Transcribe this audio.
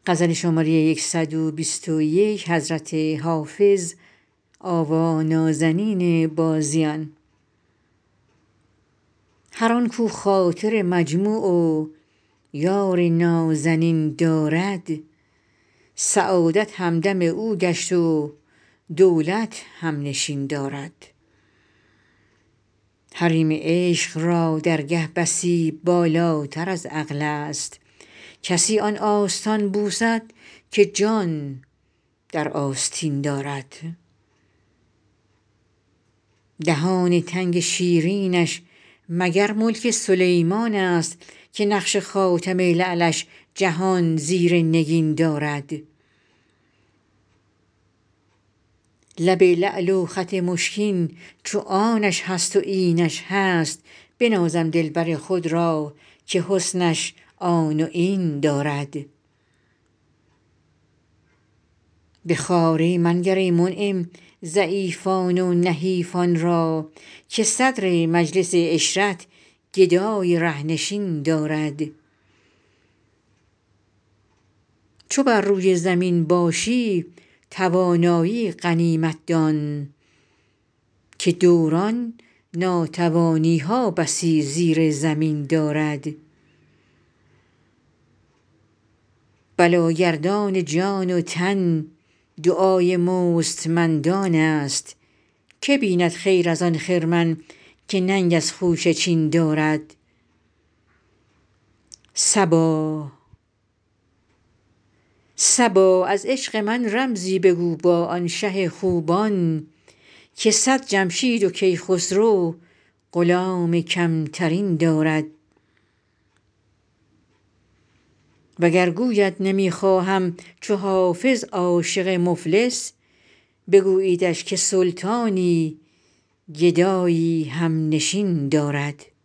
هر آن کو خاطر مجموع و یار نازنین دارد سعادت همدم او گشت و دولت همنشین دارد حریم عشق را درگه بسی بالاتر از عقل است کسی آن آستان بوسد که جان در آستین دارد دهان تنگ شیرینش مگر ملک سلیمان است که نقش خاتم لعلش جهان زیر نگین دارد لب لعل و خط مشکین چو آنش هست و اینش هست بنازم دلبر خود را که حسنش آن و این دارد به خواری منگر ای منعم ضعیفان و نحیفان را که صدر مجلس عشرت گدای ره نشین دارد چو بر روی زمین باشی توانایی غنیمت دان که دوران ناتوانی ها بسی زیر زمین دارد بلاگردان جان و تن دعای مستمندان است که بیند خیر از آن خرمن که ننگ از خوشه چین دارد صبا از عشق من رمزی بگو با آن شه خوبان که صد جمشید و کیخسرو غلام کمترین دارد وگر گوید نمی خواهم چو حافظ عاشق مفلس بگوییدش که سلطانی گدایی همنشین دارد